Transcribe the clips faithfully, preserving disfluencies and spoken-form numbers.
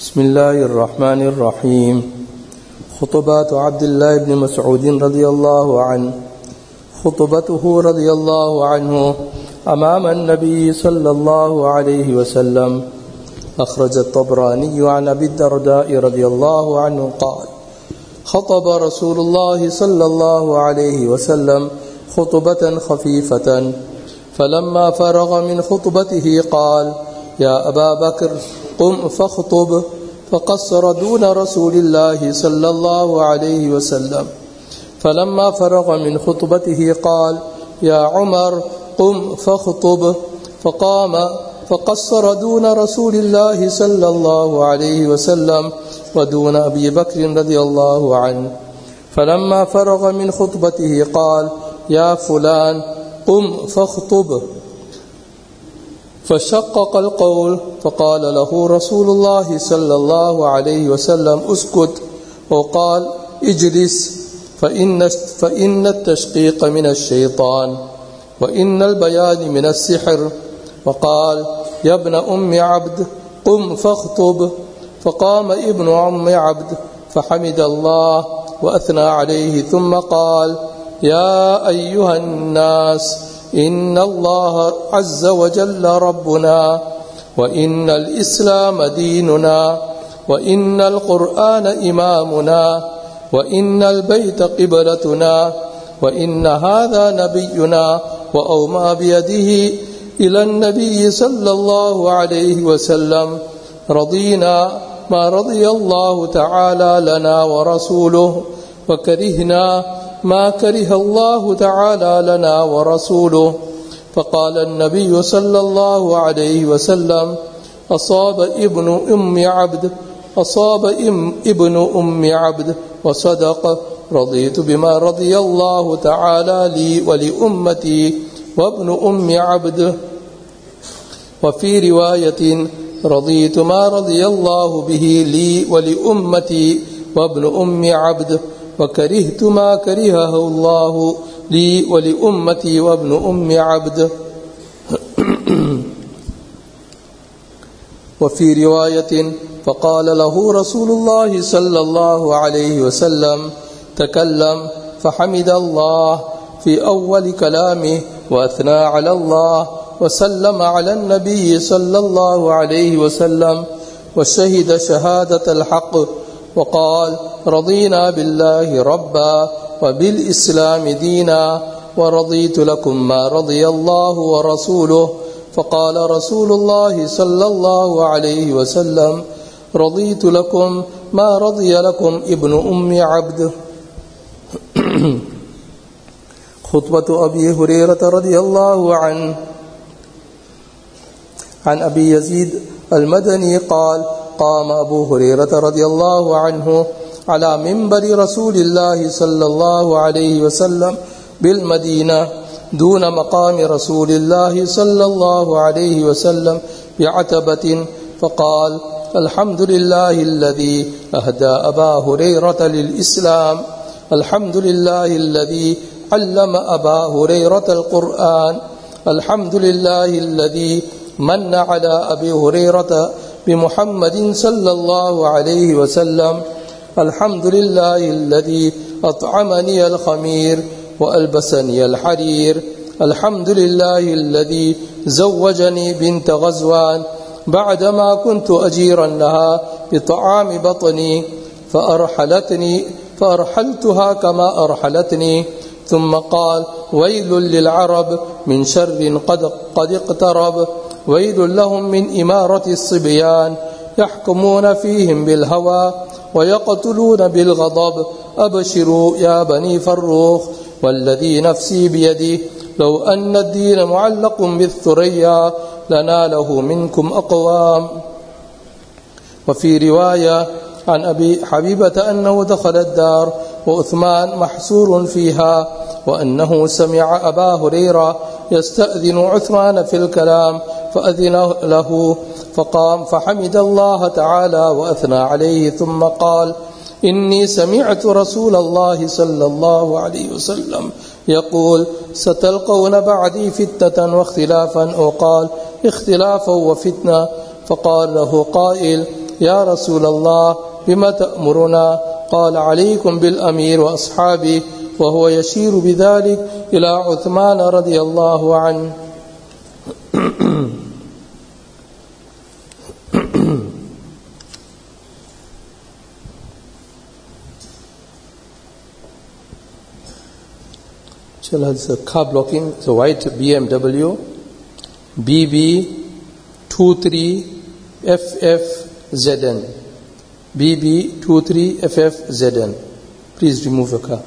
بسم الله الرحمن الرحيم. خطبات عبد الله بن مسعود رضي الله عنه. خطبته رضي الله عنه أمام النبي صلى الله عليه وسلم. أخرج الطبراني عن أبي الدرداء رضي الله عنه قال: خطب رسول الله صلى الله عليه وسلم خطبة خفيفة، فلما فرغ من خطبته قال: يا أبا بكر قم فاخطب، فقصر دون رسول الله صلى الله عليه وسلم. فلما فرغ من خطبته قال: يا عمر قم فاخطب، فقام فقصر دون رسول الله صلى الله عليه وسلم ودون أبي بكر رضي الله عنه. فلما فرغ من خطبته قال: يا فلان قم فاخطب، فشقق القول، فقال له رسول الله صلى الله عليه وسلم: اسكت، وقال: اجلس، فإن, فإن التشقيق من الشيطان وإن البيان من السحر. وقال: يا ابن أم عبد قم فاخطب. فقام ابن أم عبد فحمد الله وأثنى عليه، ثم قال: يا أيها الناس، إن الله عز وجل ربنا، وإن الإسلام ديننا، وإن القرآن إمامنا، وإن البيت قبلتنا، وإن هذا نبينا، وأومى بيده إلى النبي صلى الله عليه وسلم. رضينا ما رضي الله تعالى لنا ورسوله، وكرهنا ما كره الله تعالى لنا ورسوله. فقال النبي صلى الله عليه وسلم: أصاب ابن أم عبد أصاب ابن أم عبد وصدق. رضيت بما رضي الله تعالى لي ولأمتي وابن أم عبد. وفي رواية: رضيت ما رضي الله به لي ولأمتي وابن أم عبد، وكرهت ما كرهه الله لي ولأمتي وابن أم عبد. وفي رواية: فقال له رسول الله صلى الله عليه وسلم: تكلم، فحمد الله في أول كلامه وأثنى على الله وسلم على النبي صلى الله عليه وسلم، وشهد شهادة الحق، وقال: رضينا بالله ربا وبالإسلام دينا، ورضيت لكم ما رضي الله ورسوله. فقال رسول الله صلى الله عليه وسلم: رضيت لكم ما رضي لكم ابن أم عبد. خطبة أبي هريرة رضي الله عنه. عن أبي يزيد المدني قال: قام أبو هريرة رضي الله عنه على منبر رسول الله صلى الله عليه وسلم بالمدينة دون مقام رسول الله صلى الله عليه وسلم بعتبة، فقال: الحمد لله الذي أهدى أبا هريرة للإسلام، الحمد لله الذي علم أبا هريرة القرآن، الحمد لله الذي من على أبي هريرة بمحمد صلى الله عليه وسلم، الحمد لله الذي أطعمني الخمير وألبسني الحرير، الحمد لله الذي زوجني بنت غزوان بعدما كنت أجيرا لها بطعام بطني، فأرحلتني فأرحلتها كما أرحلتني. ثم قال: ويل للعرب من شر قد, قد اقترب، ويل لهم من إمارة الصبيان، يحكمون فيهم بالهوى ويقتلون بالغضب. أبشروا يا بني فروخ، والذي نفسي بيده، لو أن الدين معلق بالثريا لناله منكم أقوام. وفي رواية عن أبي حبيبة أنه دخل الدار وعثمان محصور فيها، وأنه سمع أبا هريرة يستأذن عثمان في الكلام، فأذن له، فقام فحمد الله تعالى وأثنى عليه، ثم قال: إني سمعت رسول الله صلى الله عليه وسلم يقول: ستلقون بعدي فتنة واختلافا، أو قال: اختلافا وفتنة. فقال له قائل: يا رسول الله بما تأمرنا؟ قال عليكم بالأمير وأصحابه، وهو يشير بذلك إلى عثمان رضي الله عنه. It's a car blocking. It's a white B M W B B two three F F Z N. B B two three F F Z N. Please remove your car.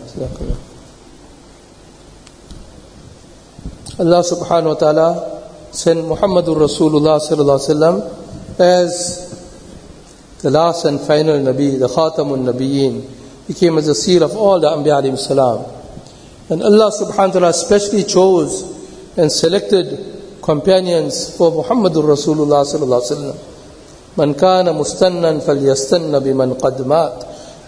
Allah subhanahu wa ta'ala sent Muhammadur Rasulullah sallallahu alaihi wasallam as the last and final Nabi, the Khatamun Nabiyeen. He came as a seal of all the Anbiya alayhi salam. And Allah subhanahu wa ta'ala specially chose and selected companions for Muhammadur Rasulullah sallallahu alaihi wasallam. Man kana mustannan falyastanna biman qad mat.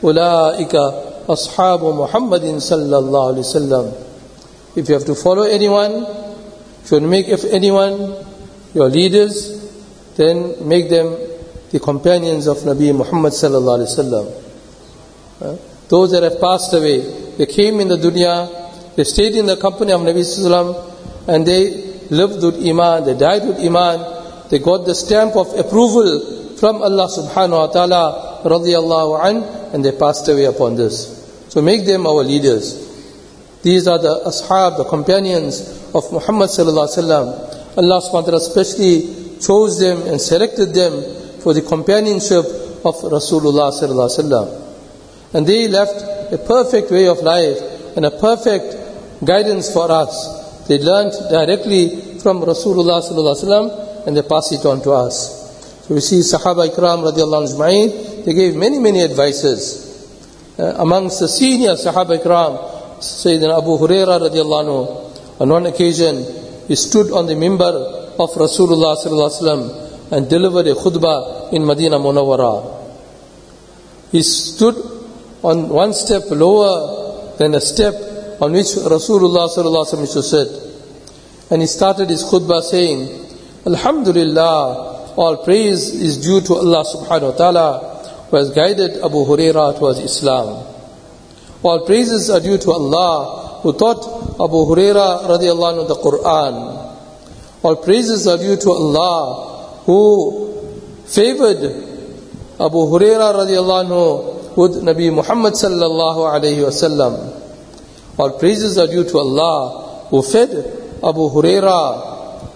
Ulaika ashabu Muhammadin sallallahu alaihi wasallam. If you have to follow anyone, if you want to make if anyone your leaders, then make them the companions of Nabi Muhammad sallallahu alaihi wasallam. Those that have passed away, they came in the dunya, they stayed in the company of Nabi sallallahu alaihi wasallam, and they lived with iman, they died with iman, they got the stamp of approval from Allah subhanahu wa ta'ala radiyallahu an, and they passed away upon this. So make them our leaders. These are the ashab, the companions of Muhammad sallallahu alaihi wasallam. Allah subhanahu wa ta'ala especially chose them and selected them for the companionship of Rasulullah sallallahu alaihi wasallam. And they left a perfect way of life and a perfect guidance for us. They learned directly from Rasulullah sallallahu alaihi wasallam and they passed it on to us. So we see Sahaba Ikram radiallahu anhum, they gave many, many advices. Uh, amongst the senior Sahaba Ikram, Sayyidina Abu Huraira radiallahu anhu, on one occasion he stood on the mimbar of Rasulullah sallallahu alaihi wasallam and delivered a khutbah in Medina Munawwara. He stood on one step lower than a step on which Rasulullah sallallahu alaihi wasallam used to sit, and he started his khutbah saying, Alhamdulillah, all praise is due to Allah subhanahu wa ta'ala who has guided Abu Huraira towards Islam. All praises are due to Allah who taught Abu Huraira radiallahu anhu the Quran. All praises are due to Allah who favored Abu Huraira radiallahu anhu with Nabi Muhammad sallallahu alayhi wasallam. All praises are due to Allah who fed Abu Huraira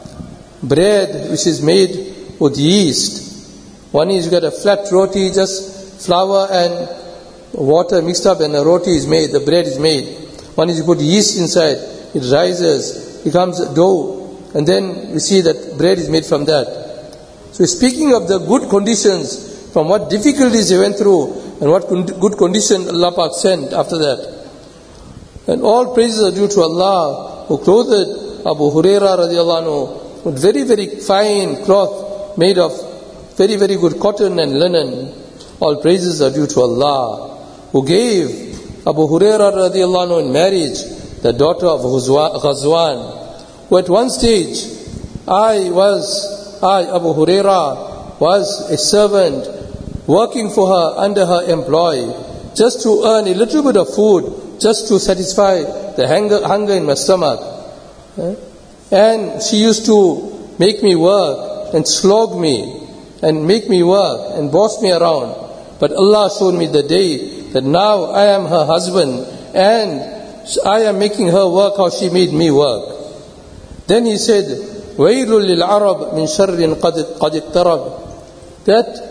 bread which is made with yeast. One is you got a flat roti, just flour and water mixed up, and a roti is made, the bread is made. One is you put yeast inside, it rises, becomes dough, and then we see that bread is made from that. So speaking of the good conditions, from what difficulties they went through, and what good condition Allah Pak sent after that. And all praises are due to Allah who clothed Abu Huraira radiallahu anhu with very, very fine cloth made of very, very good cotton and linen. All praises are due to Allah who gave Abu Huraira radiallahu anhu in marriage the daughter of Ghazwan, who at one stage, I was, I Abu Huraira was a servant working for her under her employ just to earn a little bit of food, just to satisfy the hunger, hunger in my stomach. And she used to make me work and slog me and make me work and boss me around. But Allah showed me the day that now I am her husband and I am making her work how she made me work. Then he said, وَيْلٌ لِلْعَرَبِ مِنْ شَرٍّ قَدْ اقْتَرَبَ.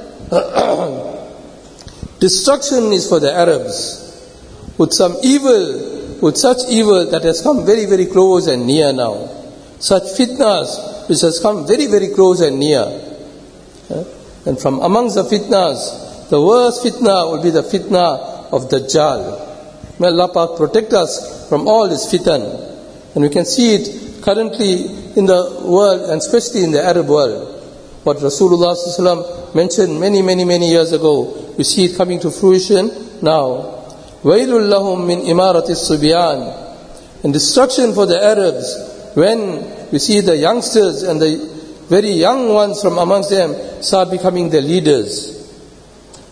That destruction is for the Arabs with some evil, with such evil that has come very, very close and near now. Such fitnas which has come very, very close and near. And from amongst the fitnas, the worst fitna will be the fitna of Dajjal. May Allah Pak protect us from all this fitan. And we can see it currently in the world, and especially in the Arab world. What Rasulullah sallallahu alaihi wasallam mentioned many, many, many years ago, we see it coming to fruition now. وَيْلٌ لَهُمْ مِنْ إِمَارَةِ الصُّبْيَانِ. And destruction for the Arabs when we see the youngsters and the very young ones from amongst them start becoming the leaders.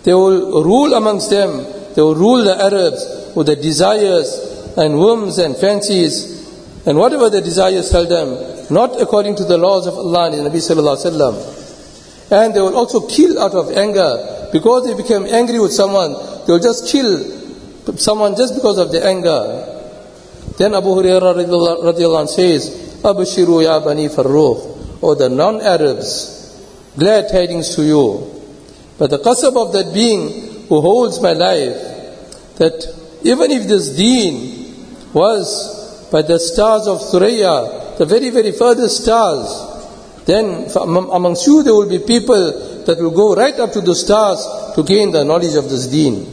They will rule amongst them. They will rule the Arabs with their desires and whims and fancies and whatever their desires tell them, not according to the laws of Allah and Nabi sallallahu alaihi wasallam. And they will also kill out of anger. Because they become angry with someone, they will just kill someone just because of the anger. Then Abu Hurairah radiallahu anh says, Abashiru ya bani Farrukh, or the non-Arabs, glad tidings to you. But the qasab of that being who holds my life, that even if this deen was by the stars of Thuraya, the very, very furthest stars, then amongst you there will be people that will go right up to the stars to gain the knowledge of this deen.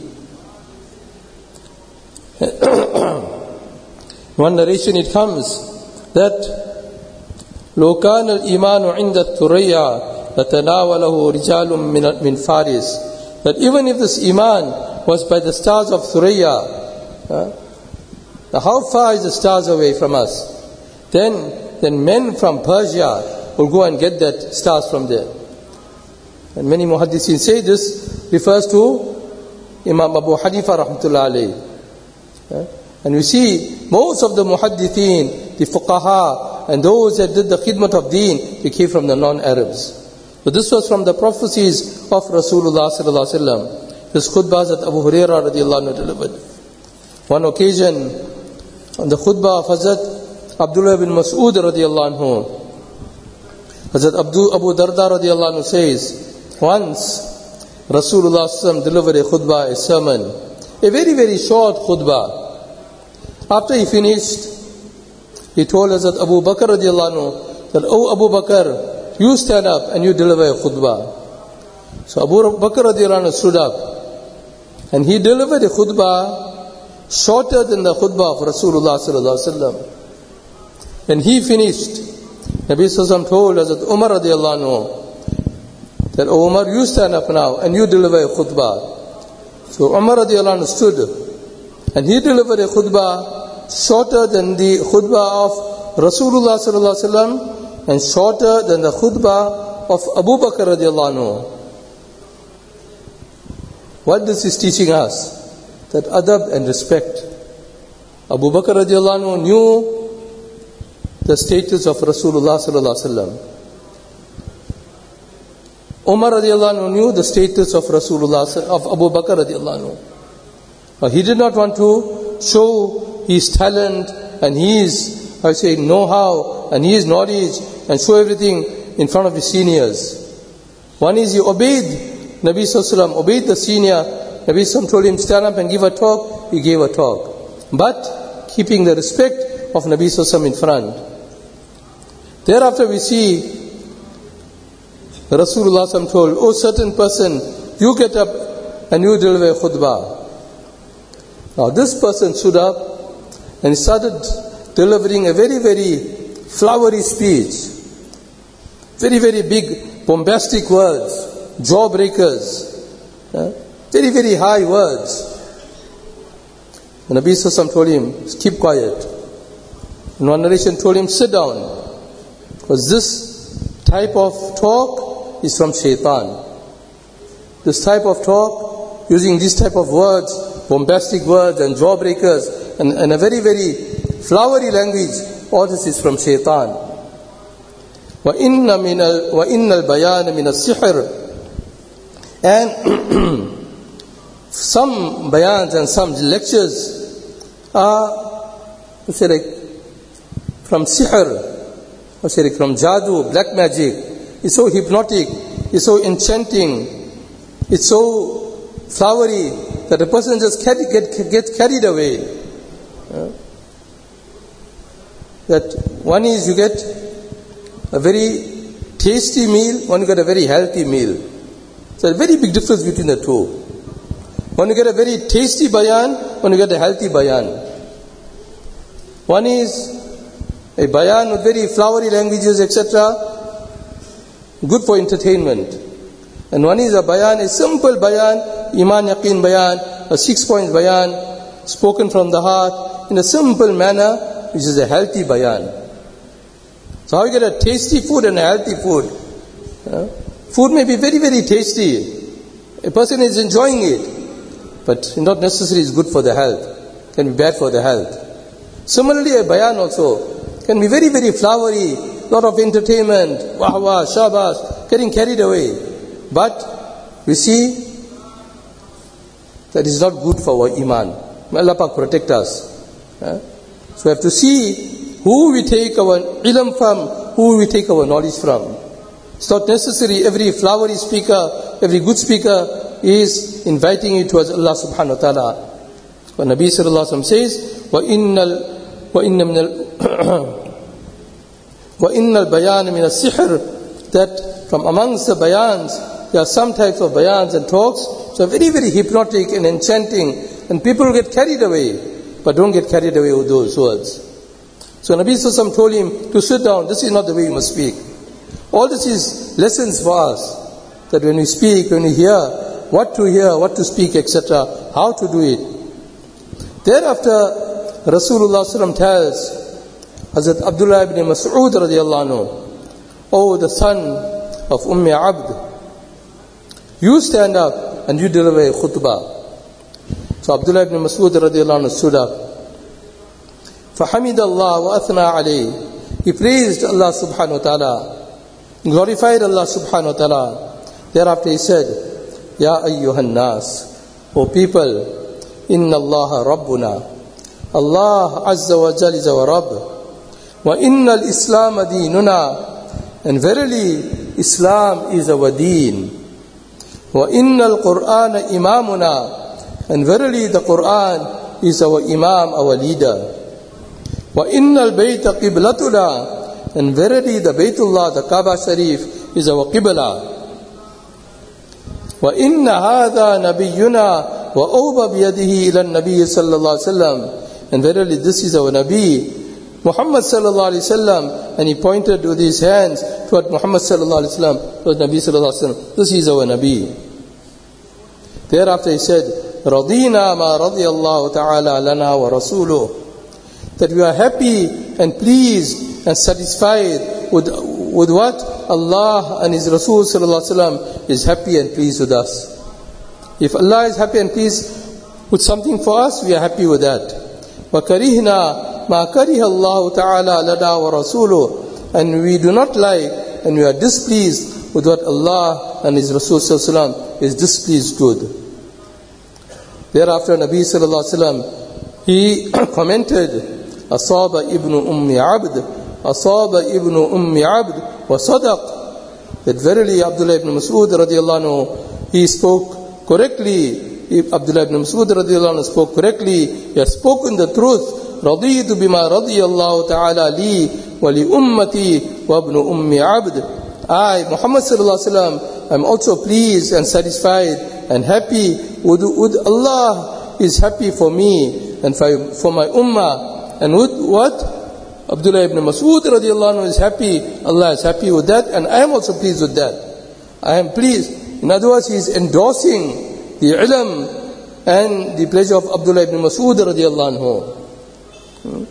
One narration it comes that لو كان الإيمان عند الثريا لتناوله رجال من من فارس, that even if this iman was by the stars of Thuraya, uh, how far is the stars away from us? Then, then men from Persia will go and get that stars from there. And many muhaddithin say this refers to Imam Abu Hanifa rahmatullah alayhi. Uh, and we see most of the muhaddithin, the fuqaha, and those that did the khidmat of deen, they came from the non-Arabs. But this was from the prophecies of Rasulullah sallallahu alaihi wasallam. This khutbah that Abu Hurairah radiallahu anhu delivered. One occasion, on the khutbah of Hazrat Abdullah bin Mas'ud radiallahu anhu, Hazrat Abdu, Abu Darda radiallahu anhu says, once Rasulullah sallallahu alaihi wasallam delivered a khutbah, a sermon, a very very short khutbah. After he finished, he told us that Abu Bakr radiallahu anhu, that, oh Abu Bakr, you stand up and you deliver a khutbah. So Abu Bakr radiallahu anhu stood up and he delivered a khutbah shorter than the khutbah of Rasulullah sallallahu alaihi wasallam. When he finished, Nabi sallallahu alaihi wasallam told us that Umar radiallahu anhu, that, oh Umar, you stand up now and you deliver a khutbah. So Umar radiallahu anhu stood and he delivered a khutbah shorter than the khutbah of Rasulullah sallallahu alaihi wasallam and shorter than the khutbah of Abu Bakr radiallahu anhu. What this is teaching us? That adab and respect. Abu Bakr radiallahu anhu knew the status of Rasulullah sallallahu alaihi wasallam. Umar radiallahu anhu knew the status of Rasulullah, of Abu Bakr radiallahu anhu. But he did not want to show his talent and his, I say, know-how and his knowledge and show everything in front of his seniors. One is he obeyed Nabi sallallahu alaihi wasallam, obeyed the senior. Nabi sallallahu alaihi wasallam told him, stand up and give a talk. He gave a talk, but keeping the respect of Nabi sallallahu alaihi wasallam in front. Thereafter we see Rasulullah sallallahu alaihi wasallam told, oh certain person, you get up and you deliver a khutbah. Now this person stood up and he started delivering a very, very flowery speech. Very, very big, bombastic words, jawbreakers, uh, very, very high words. The Nabi sallallahu alaihi wasallam told him, keep quiet. And one narration told him, sit down. Because this type of talk is from shaitan. This type of talk, using this type of words, bombastic words and jawbreakers and, and a very, very flowery language, all this is from shaitan. وَإِنَّ مِنَ ال, وَإِنَّ الْبَيَانَ مِنَ السِّحْرِ. And some bayans and some lectures are, let's say like, from sihr, let's say like from jadoo, black magic. It's so hypnotic, it's so enchanting, it's so flowery that a person just carry, get, gets carried away. Uh, that one is you get a very tasty meal, one you get a very healthy meal. So a very big difference between the two. One you get a very tasty bayan, one you get a healthy bayan. One is a bayan with very flowery languages, et cetera, good for entertainment. And one is a bayan, a simple bayan, iman yaqeen bayan, a six-point bayan, spoken from the heart, in a simple manner, which is a healthy bayan. So how you get a tasty food and a healthy food? Uh, food may be very, very tasty, A person is enjoying it, but not necessarily is good for the health. Can be bad for the health. Similarly, a bayan also can be very, very flowery, lot of entertainment, wah wah, shabas, getting carried away. But we see that is not good for our iman. May Allah Pak protect us. So we have to see who we take our ilm from, who we take our knowledge from. It's not necessary every flowery speaker, every good speaker is inviting you towards Allah subhanahu wa ta'ala. When Nabi sallallahu alaihi wasallam says, وَإِنَّ ال وَإِنَّ مِنَ ال وَإِنَّ الْبَيَانَ مِنَ السِّحْرِ, that from amongst the bayans, there are some types of bayans and talks, so very, very hypnotic and enchanting, and people get carried away. But don't get carried away with those words. So Nabi sallallahu alaihi wasallam told him to sit down. This is not the way you must speak. All this is lessons for us, that when we speak, when we hear, what to hear, what to speak, et cetera, how to do it. Thereafter, Rasulullah sallallahu alaihi wasallam tells Hazrat Abdullah ibn Mas'ud radiallahu anhu, oh, the son of Ummi Abd, you stand up and you deliver a khutbah. So Abdullah ibn Mas'ud radiallahu anhu stood up. فَحَمِدَ اللَّهُ وَأَثْنَى عَلَيْهِ, he praised Allah subhanahu wa ta'ala, glorified Allah subhanahu wa ta'ala. Thereafter he said, Ya ayyuhan nas, O people, inna Allah rabbuna, Allah azza wa jal is our Rabb, wa inna al-Islam deenuna, and verily Islam is our deen, wa inna al-Qur'an imamuna, and verily the Qur'an is our imam, our leader, wa inna al-Bayta qiblatuna, and verily the Baytullah, the Kaaba Sharif, is our qibla. وَإِنَّ هَذَا نَبِيُّنَا وَأَوْبَ بِيَدِهِ إِلَى النَّبِيِّ صَلَّى اللَّهُ عَلَيْهِ وسلم, and verily this is our Nabi, Muhammad sallallahu alaihi wasallam, and he pointed with his hands toward Muhammad sallallahu alaihi wasallam, toward Nabi sallallahu alaihi wasallam. This is our Nabi. Thereafter he said, رَضِينَا مَا رَضِيَ اللَّهُ تَعَالَى لَنَا وَرَسُولُهُ, that we are happy and pleased and satisfied with, with what Allah and His Rasul sallallahu alaihi wasallam is happy and pleased with us. If Allah is happy and pleased with something for us, we are happy with that. وَكَرِهْنَا مَا كَرِهَ اللَّهُ تَعَالَى لَنَا وَرَسُولُهُ, and we do not like and we are displeased with what Allah and His Rasul sallallahu alaihi wasallam is displeased with. Thereafter Nabi sallallahu alaihi wasallam, he commented, Asaba ibn Ummi Abd, Asaba ibn Ummi Abd, wa sadaq, that verily Abdullah ibn Mas'ud radiallahu anhu, he spoke correctly. Abdullah ibn Mas'ud radiallahu anhu spoke correctly. He has spoken the truth. Raditu bima radiyallahu ta'ala li wa li ummati wa ibn Ummi Abd. I, Muhammad sallallahu alaihi wasallam, am also pleased and satisfied and happy with, with Allah is happy for me and for, for my ummah. And with what? Abdullah ibn Mas'ud radiallahu anhu is happy, Allah is happy with that, and I am also pleased with that. I am pleased. In other words, he is endorsing the ilm and the pleasure of Abdullah ibn Mas'ud radiallahu anhu.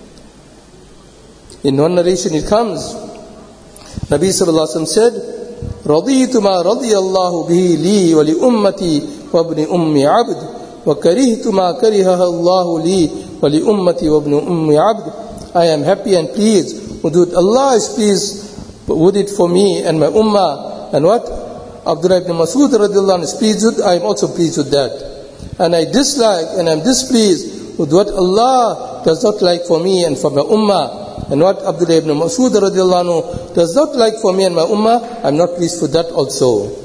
In one narration it comes, Nabi sallallahu alaihi wasallam said, رَضِيتُ مَا رَضِيَ اللَّهُ بِهِ لِي وَلِأُمَّتِي وَابْنِ أُمِّ عَبْدٍ وَكَرِهْتُ مَا كَرِهَهَ اللَّهُ لِي وَلِأُمَّتِي وَابْنِ أُمِّ عَبْدٍ. I am happy and pleased with it. Allah is pleased with it for me and my ummah. And what Abdullah ibn Mas'ud radiallahu anhu is pleased with, I am also pleased with that. And I dislike and I am displeased with what Allah does not like for me and for my ummah. And what Abdullah ibn Mas'ud radiallahu anhu does not like for me and my ummah, I am not pleased with that also.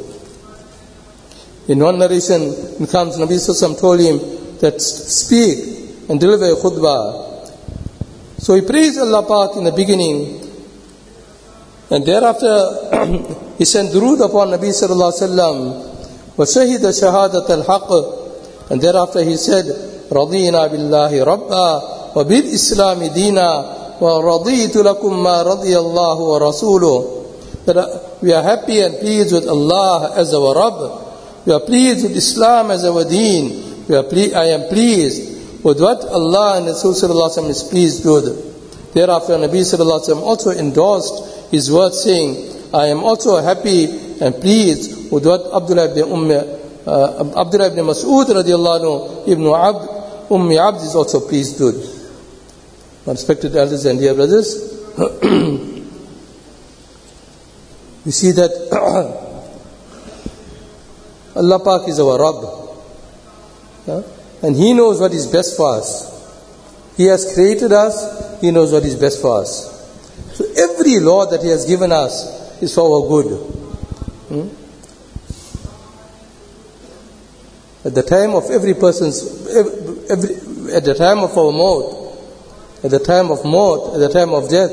In one narration, it comes, Nabi sallallahu alaihi wasallam told him that speak and deliver a khutbah. So he praised Allah Pak in the beginning, and thereafter he sent durood upon Nabi sallallahu alaihi wasallam, wa shahida shahadat al-haq, and thereafter he said, radina billahi rabba wa bil islami dina wa raditu lakum ma radiyallahu wa rasuluh. That we are happy and pleased with Allah as our Rabb. We are pleased with Islam as our deen. We are ple- I am pleased with what Allah and Rasul sallallahu alaihi wasallam is pleased with. Thereafter Nabi sallallahu alaihi wasallam also endorsed his words saying, I am also happy and pleased with what Abdullah ibn Umm uh, Abdullah ibn Mas'ud radiallahu anhu, Ibn Abd, Ummi Abd is also priesthood. Respected elders and dear brothers, we see that Allah Pak is our Rabb, yeah? And He knows what is best for us. He has created us, He knows what is best for us. So every law that He has given us is for our good. Hmm? At the time of every person's, every, every, at the time of our maut, at the time of maut, at the time of death,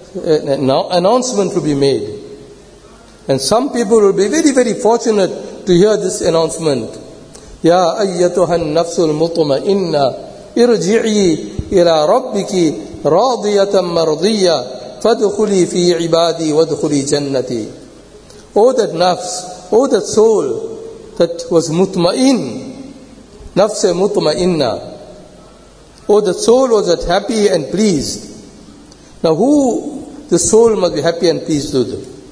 an announcement will be made. And some people will be very, very fortunate to hear this announcement. Ya ayyatuhan nafsul mutma'inna irji'i ila rabbiki radiyatan mardiyya fadkhuli fi ibadi wadkhuli jannati. Oh that nafs, oh that soul that was mutma'in, nafs mutma'inna. Oh, the soul was that happy and pleased. Now who the soul must be happy and pleased with?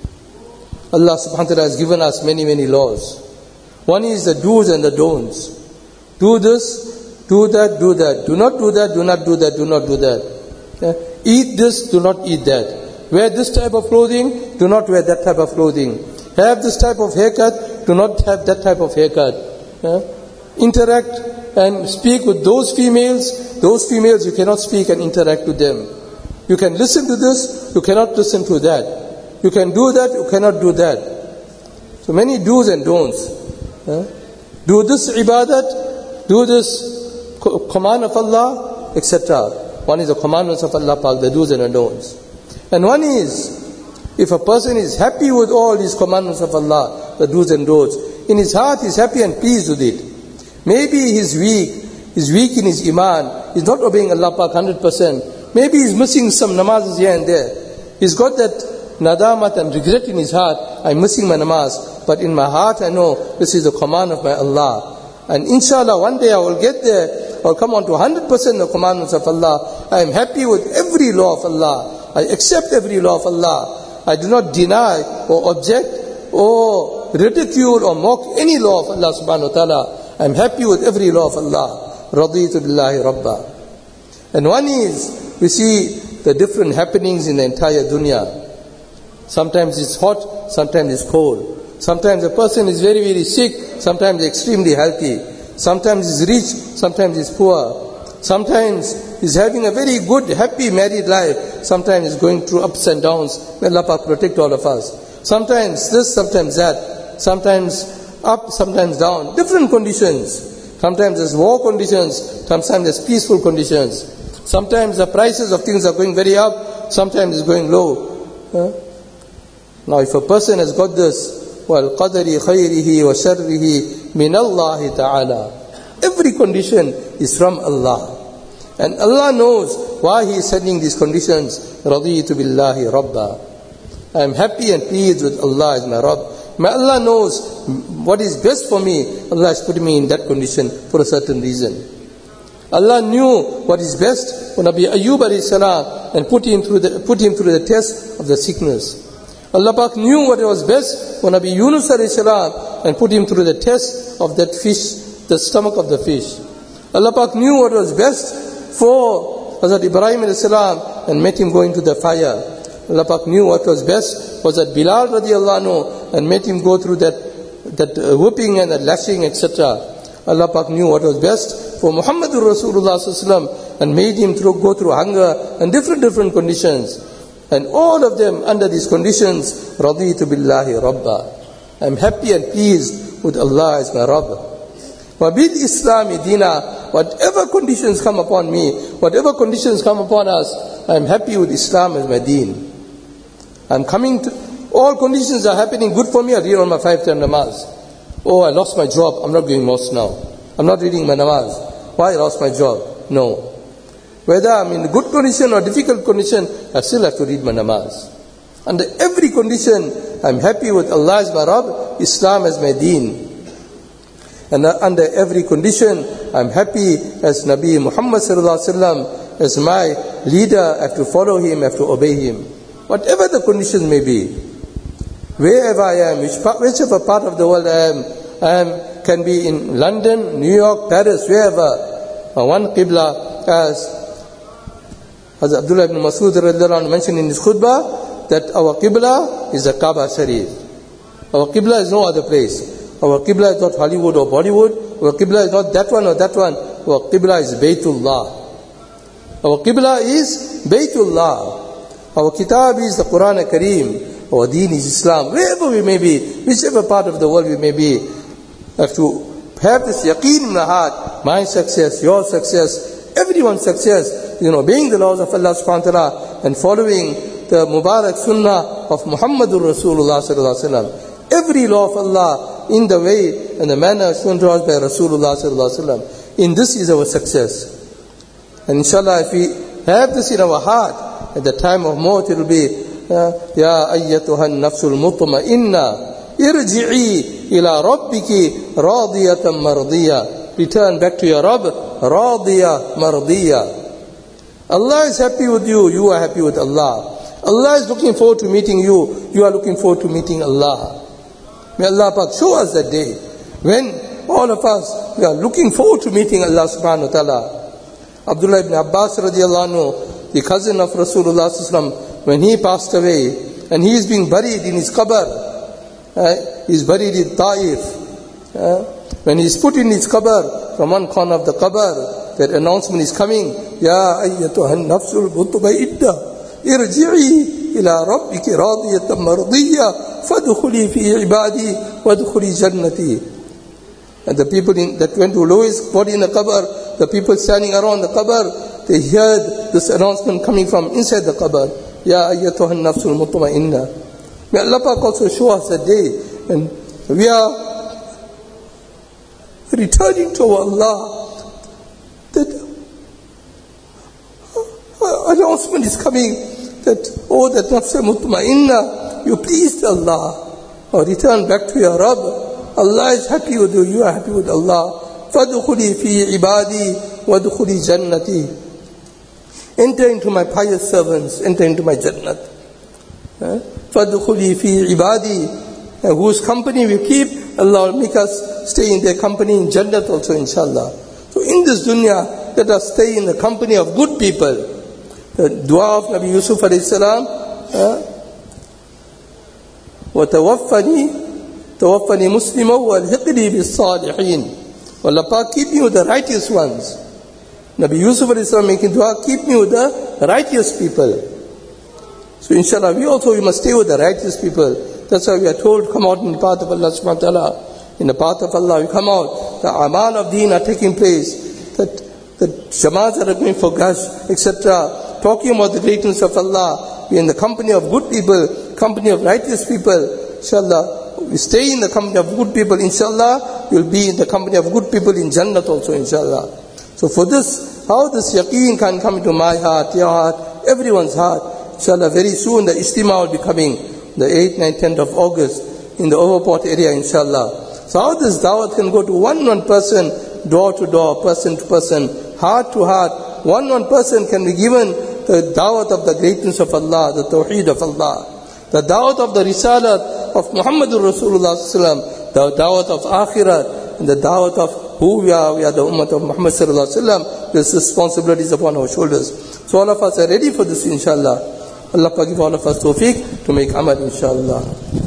Allah subhanahu wa ta'ala has given us many, many laws. One is the do's and the don'ts. Do this, do that, do that. Do not do that, do not do that, do not do that. Yeah? Eat this, do not eat that. Wear this type of clothing, do not wear that type of clothing. Have this type of haircut, do not have that type of haircut. Yeah? Interact and speak with those females, those females you cannot speak and interact with them. You can listen to this, you cannot listen to that. You can do that, you cannot do that. So many do's and don'ts. Huh? Do this ibadat, do this command of Allah, et cetera. One is the commandments of Allah Pak, the do's and the don'ts. And one is, if a person is happy with all these commandments of Allah, the do's and don'ts, in his heart he is happy and pleased with it. Maybe he's weak, he's weak in his iman, he's not obeying Allah Pak one hundred percent. Maybe he's missing some namazes here and there. He's got that nadamat and regret in his heart, I'm missing my namaz. But in my heart I know this is the command of my Allah. And inshallah one day I will get there, I will come on to one hundred percent the commandments of Allah. I am happy with every law of Allah. I accept every law of Allah. I do not deny or object or ridicule or mock any law of Allah subhanahu wa ta'ala. I am happy with every law of Allah. Raditu billahi rabba. And one is, we see the different happenings in the entire dunya. Sometimes it's hot, sometimes it's cold. Sometimes a person is very, very sick, sometimes extremely healthy. Sometimes he's rich, sometimes he's poor. Sometimes he's having a very good, happy married life. Sometimes he's going through ups and downs. May Allah protect all of us. Sometimes this, sometimes that. Sometimes up, sometimes down. Different conditions. Sometimes there's war conditions, sometimes there's peaceful conditions. Sometimes the prices of things are going very up, sometimes it's going low. Huh? Now if a person has got this, well, qadari khayrihi wa sharrihi min Allah ta'ala. Every condition is from Allah. And Allah knows why He is sending these conditions. Raditu billahi rabba. I am happy and pleased with Allah as my Rabb. May Allah knows what is best for me. Allah has put me in that condition for a certain reason. Allah knew what is best for Nabi Ayyub alayhi salam and put him through the put him through the test of the sickness. Allah Pak knew what was best for Nabi Yunus alayhi salam and put him through the test of that fish, the stomach of the fish. Allah Pak knew what was best for Hazrat Ibrahim alayhi salam and made him go into the fire. Allah Pak knew what was best was that Bilal radiallahu anhu and made him go through that that uh, whipping and that lashing, et cetera. Allah Pak knew what was best for Muhammadur Rasulullah sallallahu alaihi wasallam and made him through, go through hunger and different different conditions. And all of them under these conditions, Raditu billahi rabba. I am happy and pleased with Allah as my Rabb. Wa bil Islami dina. Whatever conditions come upon me, whatever conditions come upon us, I am happy with Islam as my deen. I'm coming to, all conditions are happening good for me, I read on my five time namaz. Oh, I lost my job, I'm not doing mosque now. I'm not reading my namaz. Why I lost my job? No. Whether I'm in good condition or difficult condition, I still have to read my namaz. Under every condition, I'm happy with Allah as my Rabb, Islam as my deen. And under every condition, I'm happy as Nabi Muhammad sallallahu alaihi wasallam as my leader. I have to follow him, I have to obey him. Whatever the conditions may be, wherever I am, which part, whichever part of the world I am, I am can be in London, New York, Paris, wherever. Uh, one Qibla, as Hazrat Abdullah ibn Mas'ud radiallahu anhu mentioned in his khutbah, that our Qibla is the Kaaba Sharif. Our Qibla is no other place. Our Qibla is not Hollywood or Bollywood. Our Qibla is not that one or that one. Our Qibla is Baytullah. Our Qibla is Baytullah. Our Kitab is the Quran al-Kareem. Our Deen is Islam. Wherever we may be, whichever part of the world we may be, have to have this yaqeen in the heart. My success, your success, everyone's success, you know, obeying the laws of Allah subhanahu wa ta'ala and following the Mubarak Sunnah of Muhammadur Rasulullah sallallahu alaihi wasallam. Every law of Allah in the way and the manner shown to us by Rasulullah sallallahu alaihi wasallam. In this is our success. And inshallah, if we have this in our heart, at the time of maut, it will be, Ya ayyatuhan nafsul mutma'inna, irji'i ila rabbiki radiyatan mardiya. Return back to your Rabb, radiya mardiya. Allah is happy with you, you are happy with Allah. Allah is looking forward to meeting you, you are looking forward to meeting Allah. May Allah Pak show us that day, when all of us, we are looking forward to meeting Allah subhanahu wa ta'ala. Abdullah ibn Abbas radiallahu anhu, the cousin of Rasulullah sallallahu alaihi wasallam, when he passed away, and he is being buried in his qabr, uh, he is buried in Taif. Uh, when he is put in his qabr, from one corner of the qabr, that announcement is coming, Ya ayyatuhan nafsul mutma'inna, irji'i ila rabbiki radiyatan mardiyya, fadkhuli fi ibadi, wadkhuli jannati. And the people in, that went to lowest body in the qabr, the people standing around the qabr, they heard this announcement coming from inside the qabr. Ya ayyatuhan nafsul mutma'inna. May Allah Pak also show us a day when we are returning to Allah, that announcement is coming that, oh, that nafsul mutma'inna, you pleased Allah, or return back to your Rabb. Allah is happy with you, you are happy with Allah. فَادْخُلِي فِي عِبَادِي وَادْخُلِي جَنَّتِي. Enter into my pious servants, enter into my Jannat. فَادْخُلِي فِي عِبَادِي. Whose company we keep, Allah will make us stay in their company in Jannat also, inshallah. So in this dunya, let us stay in the company of good people. The dua of Nabi Yusuf alayhi salam, وَتَوَفَّنِي Tawaffani Muslima wa alhiqni bis salihin. Allah Pak, keep me with the righteous ones. Nabi Yusuf alayhi salam making dua, keep me with the righteous people. So inshallah, we also we must stay with the righteous people. That's why we are told, come out in the path of Allah subhanahu wa ta'ala. In the path of Allah, we come out. The amal of deen are taking place. That the jamaats are going for Ghash, et cetera. Talking about the greatness of Allah. We are in the company of good people, company of righteous people. Inshallah, we stay in the company of good people, inshallah, you'll be in the company of good people in Jannat also, inshallah. So for this, how this yaqeen can come into my heart, your heart, everyone's heart, inshallah, very soon the Ijtima will be coming, the eighth, ninth, tenth of August, in the Overport area, inshallah. So how this dawah can go to one one person, door to door, person to person, heart to heart, one one person can be given the dawah of the greatness of Allah, the tawheed of Allah. The da'wat of the risalat of Muhammadur Rasulullah sallallahu alaihi wasallam, the da'wat of akhirat, and the da'wat of who we are, we are the ummah of Muhammad sallallahu alaihi wasallam. This responsibility is upon our shoulders. So all of us are ready for this, inshallah. Allah Pak give all of us tawfiq to make amal, inshallah.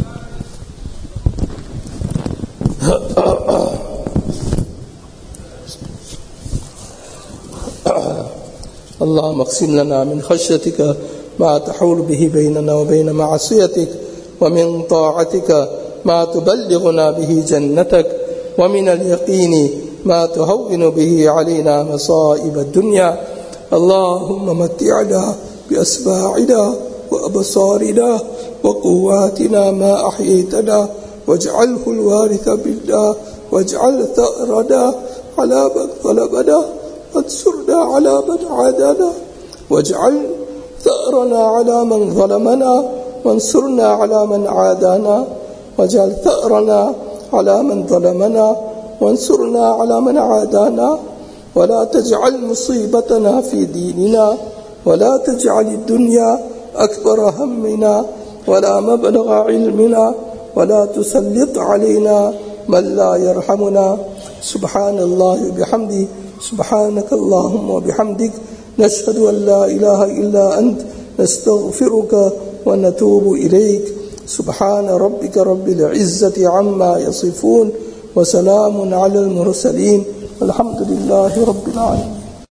اللهم اقسم لنا من خشيتك ما تحول به بيننا وبين معصيتك ومن طاعتك ما تبلغنا به جنتك ومن اليقين ما تهون به علينا مصائب الدنيا اللهم متعنا بأسماعنا وأبصارنا وقواتنا ما أحييتنا واجعله الوارث منا واجعل ثأرنا على من ظلمنا وانصرنا على من عادانا واجعل ثأرنا على من ظلمنا وانصرنا على من عادانا واجعل ثأرنا على من ظلمنا وانصرنا على من عادانا ولا تجعل مصيبتنا في ديننا ولا تجعل الدنيا أكبر همنا ولا مبلغ علمنا ولا تسلط علينا मन ला यरहमुना सुब्हानल्लाहि बिहम्दिही सुब्हानकल्लाहुम्मा व बिहम्दिक नशहदु अन ला इलाहा इल्ला अंत नस्तगफिरुका व नतूबु इलैक सुब्हान रब्बिका रब्बिल इज्जति अम्मा यसिफून व सलामुन अलल मुरसलीन वल्हम्दुलिल्लाहि रब्बिल आलमीन।